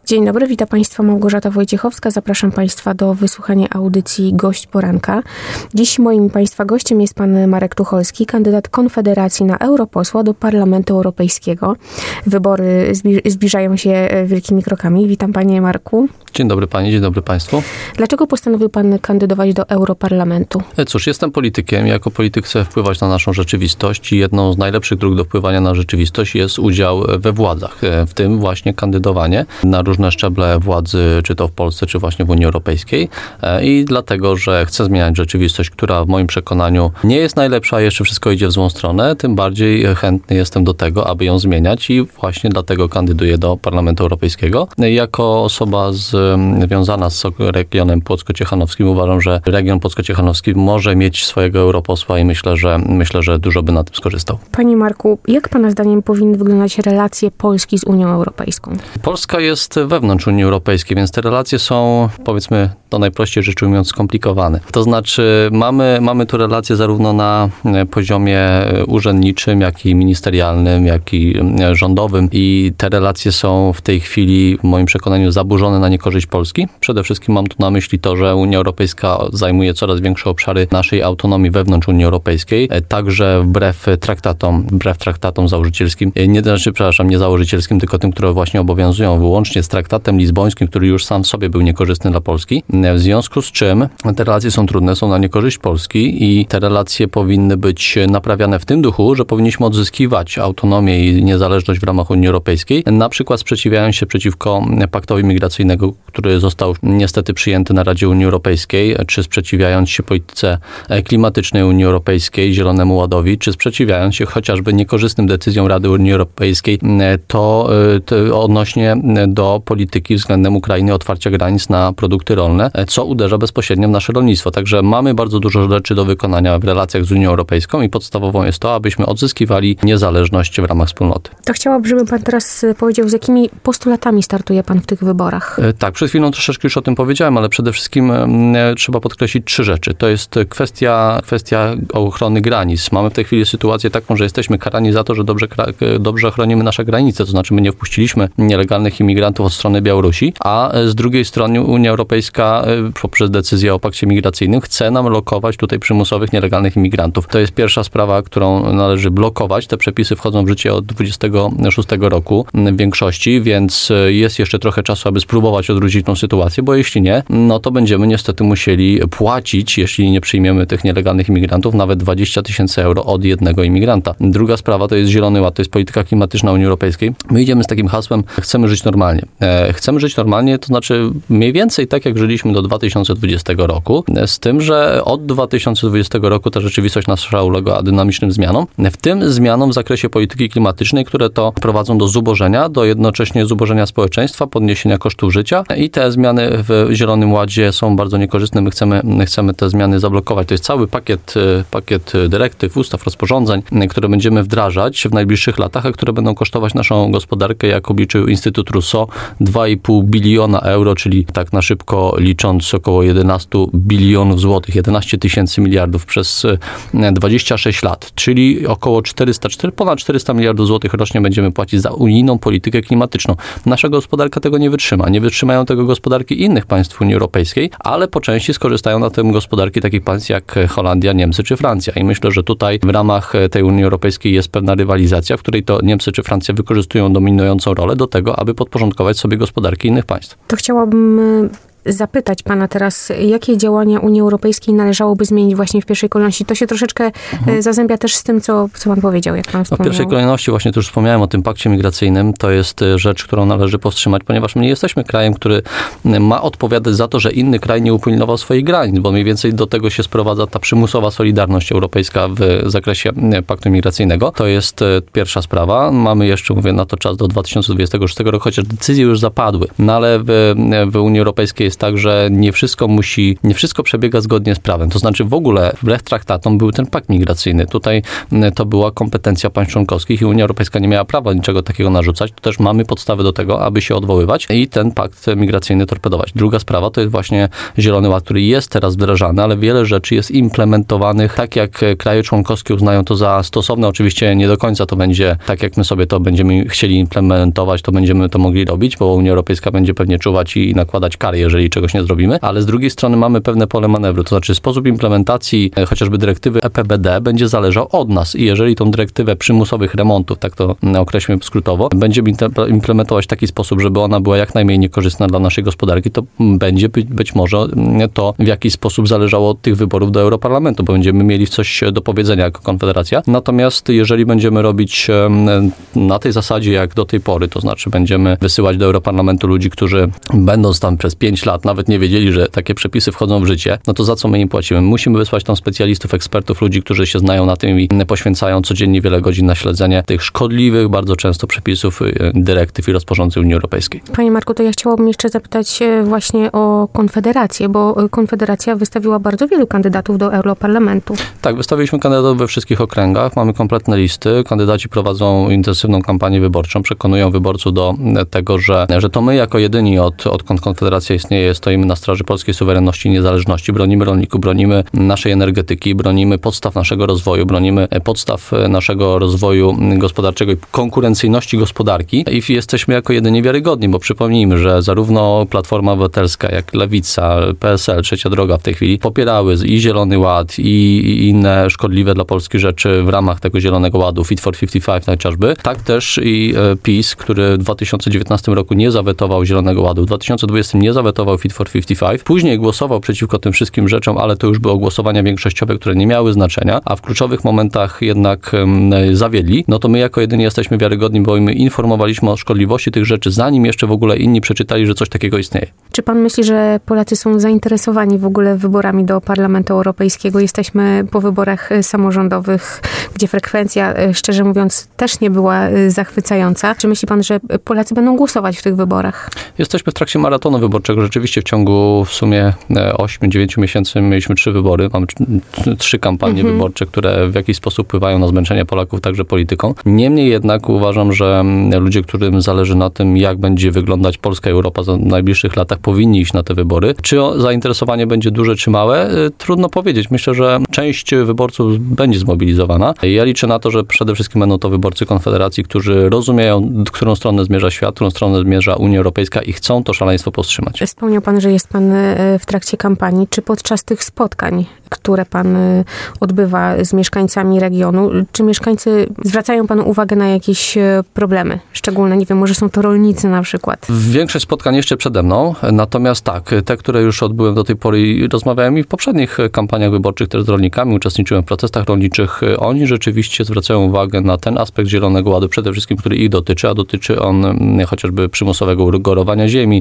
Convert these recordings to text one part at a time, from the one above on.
Dzień dobry, witam Państwa Małgorzata Wojciechowska. Zapraszam Państwa do wysłuchania audycji Gość Poranka. Dziś moim Państwa gościem jest pan Marek Tucholski, kandydat Konfederacji na europosła do Parlamentu Europejskiego. Wybory zbliżają się wielkimi krokami. Witam Panie Marku. Dzień dobry Pani, dzień dobry Państwu. Dlaczego postanowił Pan kandydować do Europarlamentu? Cóż, jestem politykiem. Jako polityk chcę wpływać na naszą rzeczywistość i jedną z najlepszych dróg do wpływania na rzeczywistość jest udział we władzach, w tym właśnie kandydowanie na różne szczeble władzy, czy to w Polsce, czy właśnie w Unii Europejskiej. I dlatego, że chcę zmieniać rzeczywistość, która w moim przekonaniu nie jest najlepsza, jeszcze wszystko idzie w złą stronę, tym bardziej chętny jestem do tego, aby ją zmieniać i właśnie dlatego kandyduję do Parlamentu Europejskiego. Jako osoba związana z regionem płocko-ciechanowskim uważam, że region płocko-ciechanowski może mieć swojego europosła i myślę, że dużo by na tym skorzystał. Panie Marku, jak Pana zdaniem powinny wyglądać relacje Polski z Unią Europejską? Polska jest wewnątrz Unii Europejskiej, więc te relacje są, powiedzmy, to najprościej rzecz ujmując, skomplikowane. To znaczy mamy tu relacje zarówno na poziomie urzędniczym, jak i ministerialnym, jak i rządowym i te relacje są w tej chwili w moim przekonaniu zaburzone na niekorzyść Polski. Przede wszystkim mam tu na myśli to, że Unia Europejska zajmuje coraz większe obszary naszej autonomii wewnątrz Unii Europejskiej, także wbrew traktatom założycielskim, nie założycielskim, tylko tym, które właśnie obowiązują wyłącznie z traktatem lizbońskim, który już sam w sobie był niekorzystny dla Polski. W związku z czym te relacje są trudne, są na niekorzyść Polski i te relacje powinny być naprawiane w tym duchu, że powinniśmy odzyskiwać autonomię i niezależność w ramach Unii Europejskiej, na przykład sprzeciwiając się przeciwko paktowi migracyjnego, który został niestety przyjęty na Radzie Unii Europejskiej, czy sprzeciwiając się polityce klimatycznej Unii Europejskiej, Zielonemu Ładowi, czy sprzeciwiając się chociażby niekorzystnym decyzjom Rady Unii Europejskiej, to odnośnie do polityki względem Ukrainy, otwarcia granic na produkty rolne, co uderza bezpośrednio w nasze rolnictwo. Także mamy bardzo dużo rzeczy do wykonania w relacjach z Unią Europejską i podstawową jest to, abyśmy odzyskiwali niezależność w ramach wspólnoty. To chciałabym, żeby Pan teraz powiedział, z jakimi postulatami startuje Pan w tych wyborach? Tak, przed chwilą troszeczkę już o tym powiedziałem, ale przede wszystkim trzeba podkreślić 3 rzeczy. To jest kwestia ochrony granic. Mamy w tej chwili sytuację taką, że jesteśmy karani za to, że dobrze chronimy nasze granice, to znaczy my nie wpuściliśmy nielegalnych imigrantów od strony Białorusi, a z drugiej strony Unia Europejska poprzez decyzję o pakcie migracyjnym chce nam lokować tutaj przymusowych nielegalnych imigrantów. To jest pierwsza sprawa, którą należy blokować. Te przepisy wchodzą w życie od 26 roku w większości, więc jest jeszcze trochę czasu, aby spróbować odwrócić tą sytuację, bo jeśli nie, no to będziemy niestety musieli płacić, jeśli nie przyjmiemy tych nielegalnych imigrantów, nawet 20 000 euro od jednego imigranta. Druga sprawa to jest Zielony Ład, to jest polityka klimatyczna Unii Europejskiej. My idziemy z takim hasłem, chcemy żyć normalnie. Chcemy żyć normalnie, to znaczy mniej więcej tak, jak żyliśmy do 2020 roku, z tym, że od 2020 roku ta rzeczywistość nasza uległa dynamicznym zmianom, w tym zmianom w zakresie polityki klimatycznej, które to prowadzą do zubożenia, do jednocześnie zubożenia społeczeństwa, podniesienia kosztów życia i te zmiany w Zielonym Ładzie są bardzo niekorzystne. My chcemy te zmiany zablokować. To jest cały pakiet dyrektyw, ustaw, rozporządzeń, które będziemy wdrażać w najbliższych latach, a które będą kosztować naszą gospodarkę, jak obliczył Instytut Rousseau, 2,5 biliona euro, czyli tak na szybko licząc około 11 bilionów złotych, 11 000 miliardów przez 26 lat, czyli około ponad 400 miliardów złotych rocznie będziemy płacić za unijną politykę klimatyczną. Nasza gospodarka tego nie wytrzyma. Nie wytrzymają tego gospodarki innych państw Unii Europejskiej, ale po części skorzystają na tym gospodarki takich państw jak Holandia, Niemcy czy Francja. I myślę, że tutaj w ramach tej Unii Europejskiej jest pewna rywalizacja, w której to Niemcy czy Francja wykorzystują dominującą rolę do tego, aby podporządkować sobie gospodarki innych państw. To chciałabym zapytać Pana teraz, jakie działania Unii Europejskiej należałoby zmienić właśnie w pierwszej kolejności? To się troszeczkę zazębia też z tym, co Pan powiedział, jak Pan wspomniał. W pierwszej kolejności właśnie tu już wspomniałem o tym pakcie migracyjnym. To jest rzecz, którą należy powstrzymać, ponieważ my nie jesteśmy krajem, który ma odpowiadać za to, że inny kraj nie upilnował swoich granic, bo mniej więcej do tego się sprowadza ta przymusowa solidarność europejska w zakresie paktu migracyjnego. To jest pierwsza sprawa. Mamy jeszcze, mówię, na to czas do 2026 roku, chociaż decyzje już zapadły. No ale w Unii Europejskiej jest jest tak, że nie wszystko przebiega zgodnie z prawem. To znaczy w ogóle wbrew traktatom był ten pakt migracyjny. Tutaj to była kompetencja państw członkowskich i Unia Europejska nie miała prawa niczego takiego narzucać. To też mamy podstawy do tego, aby się odwoływać i ten pakt migracyjny torpedować. Druga sprawa to jest właśnie Zielony Ład, który jest teraz wdrażany, ale wiele rzeczy jest implementowanych tak, jak kraje członkowskie uznają to za stosowne. Oczywiście nie do końca to będzie tak, jak my sobie to będziemy chcieli implementować, to będziemy to mogli robić, bo Unia Europejska będzie pewnie czuwać i nakładać kary, jeżeli czegoś nie zrobimy, ale z drugiej strony mamy pewne pole manewru, to znaczy sposób implementacji chociażby dyrektywy EPBD będzie zależał od nas i jeżeli tą dyrektywę przymusowych remontów, tak to określmy skrótowo, będziemy implementować w taki sposób, żeby ona była jak najmniej niekorzystna dla naszej gospodarki, to będzie być może to w jakiś sposób zależało od tych wyborów do Europarlamentu, bo będziemy mieli coś do powiedzenia jako Konfederacja. Natomiast jeżeli będziemy robić na tej zasadzie jak do tej pory, to znaczy będziemy wysyłać do Europarlamentu ludzi, którzy będąc tam przez 5 lat nawet nie wiedzieli, że takie przepisy wchodzą w życie, no to za co my im płacimy? Musimy wysłać tam specjalistów, ekspertów, ludzi, którzy się znają na tym i poświęcają codziennie wiele godzin na śledzenie tych szkodliwych bardzo często przepisów, dyrektyw i rozporządzeń Unii Europejskiej. Panie Marku, to ja chciałabym jeszcze zapytać właśnie o Konfederację, bo Konfederacja wystawiła bardzo wielu kandydatów do Europarlamentu. Tak, wystawiliśmy kandydatów we wszystkich okręgach, mamy kompletne listy, kandydaci prowadzą intensywną kampanię wyborczą, przekonują wyborców do tego, że to my jako jedyni odkąd Konfederacja istnieje, stoimy na straży polskiej suwerenności i niezależności, bronimy rolników, bronimy naszej energetyki, bronimy podstaw naszego rozwoju, bronimy podstaw naszego rozwoju gospodarczego i konkurencyjności gospodarki i jesteśmy jako jedyni wiarygodni, bo przypomnijmy, że zarówno Platforma Obywatelska, jak Lewica, PSL, Trzecia Droga w tej chwili popierały i Zielony Ład i inne szkodliwe dla Polski rzeczy w ramach tego Zielonego Ładu, Fit for 55 chociażby. Tak też i PiS, który w 2019 roku nie zawetował Zielonego Ładu, w 2020 nie zawetował Fit for 55. Później głosował przeciwko tym wszystkim rzeczom, ale to już było głosowania większościowe, które nie miały znaczenia, a w kluczowych momentach jednak zawiedli. No to my jako jedyni jesteśmy wiarygodni, bo my informowaliśmy o szkodliwości tych rzeczy, zanim jeszcze w ogóle inni przeczytali, że coś takiego istnieje. Czy pan myśli, że Polacy są zainteresowani w ogóle wyborami do Parlamentu Europejskiego? Jesteśmy po wyborach samorządowych, gdzie frekwencja, szczerze mówiąc, też nie była zachwycająca. Czy myśli pan, że Polacy będą głosować w tych wyborach? Jesteśmy w trakcie maratonu wyborczego. Rzeczywiście w ciągu w sumie 8-9 miesięcy mieliśmy 3 wybory. Mamy 3 kampanie wyborcze, które w jakiś sposób wpływają na zmęczenie Polaków także polityką. Niemniej jednak uważam, że ludzie, którym zależy na tym, jak będzie wyglądać Polska i Europa w najbliższych latach, powinni iść na te wybory. Czy zainteresowanie będzie duże czy małe? Trudno powiedzieć. Myślę, że część wyborców będzie zmobilizowana. Ja liczę na to, że przede wszystkim będą to wyborcy Konfederacji, którzy rozumieją, w którą stronę zmierza świat, w którą stronę zmierza Unia Europejska i chcą to szaleństwo powstrzymać. Wspomniał pan, że jest pan w trakcie kampanii. Czy podczas tych spotkań, które pan odbywa z mieszkańcami regionu, czy mieszkańcy zwracają panu uwagę na jakieś problemy szczególne? Nie wiem, może są to rolnicy na przykład. Większość spotkań jeszcze przede mną, natomiast tak, te, które już odbyłem do tej pory i rozmawiałem i w poprzednich kampaniach wyborczych też z rolnikami, uczestniczyłem w protestach rolniczych, oni rzeczywiście zwracają uwagę na ten aspekt Zielonego Ładu, przede wszystkim, który ich dotyczy, a dotyczy on chociażby przymusowego urogorowania ziemi,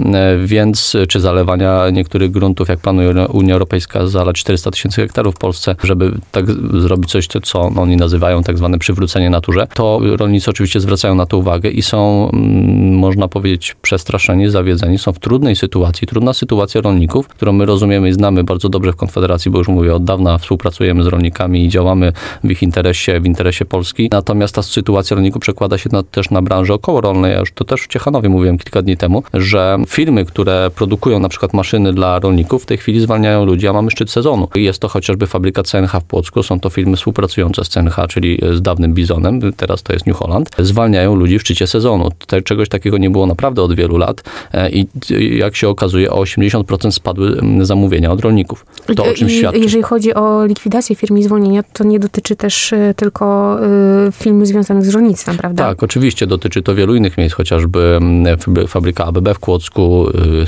więc czy zalewania niektórych gruntów, jak planuje Unia Europejska, zalać 400 000 hektarów w Polsce, żeby tak zrobić coś, co oni nazywają tak zwane przywrócenie naturze, to rolnicy oczywiście zwracają na to uwagę i są, można powiedzieć, przestraszeni, zawiedzeni, są w trudnej sytuacji. Trudna sytuacja rolników, którą my rozumiemy i znamy bardzo dobrze w Konfederacji, bo już mówię, od dawna współpracujemy z rolnikami i działamy w ich interesie, w interesie Polski. Natomiast ta sytuacja rolników przekłada się też na branżę okołorolnej. Ja już to też w Ciechanowie mówiłem kilka dni temu, że firmy, które produkują na przykład maszyny dla rolników, w tej chwili zwalniają ludzi, a mamy szczyt sezonu. Jest to chociażby fabryka CNH w Płocku, są to firmy współpracujące z CNH, czyli z dawnym Bizonem, teraz to jest New Holland, zwalniają ludzi w szczycie sezonu. Czegoś takiego nie było naprawdę od wielu lat i jak się okazuje, o 80% spadły zamówienia od rolników. To o czym świadczy. Jeżeli chodzi o likwidację firm i zwolnienia, to nie dotyczy też tylko firm związanych z rolnictwem, prawda? Tak, oczywiście dotyczy to wielu innych miejsc, chociażby fabryka ABB w Kłodzku,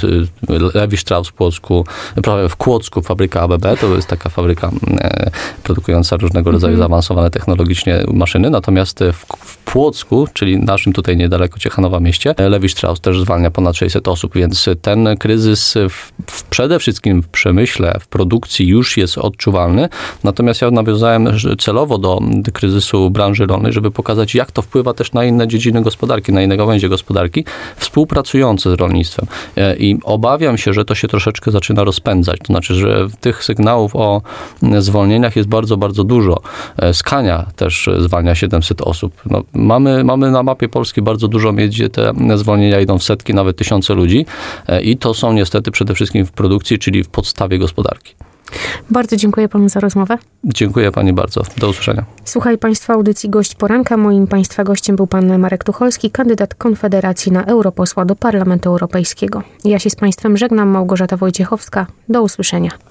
Levi Strauss w Płocku, w Kłodzku fabryka ABB, to jest taka fabryka produkująca różnego rodzaju zaawansowane technologicznie maszyny, natomiast w Płocku, czyli naszym tutaj niedaleko Ciechanowa mieście, Levi Strauss też zwalnia ponad 600 osób, więc ten kryzys przede wszystkim w przemyśle, w produkcji już jest odczuwalny, natomiast ja nawiązałem celowo do kryzysu branży rolnej, żeby pokazać, jak to wpływa też na inne dziedziny gospodarki, na inne gałęzie gospodarki, współpracujące z rolnictwem. I I obawiam się, że to się troszeczkę zaczyna rozpędzać. To znaczy, że tych sygnałów o zwolnieniach jest bardzo, bardzo dużo. Skania też zwalnia 700 osób. No, mamy na mapie Polski bardzo dużo miejsc, gdzie te zwolnienia idą w setki, nawet tysiące ludzi i to są niestety przede wszystkim w produkcji, czyli w podstawie gospodarki. Bardzo dziękuję panu za rozmowę. Dziękuję pani bardzo. Do usłyszenia. Słuchaj państwa audycji Gość Poranka. Moim państwa gościem był pan Marek Tucholski, kandydat Konfederacji na europosła do Parlamentu Europejskiego. Ja się z państwem żegnam. Małgorzata Wojciechowska. Do usłyszenia.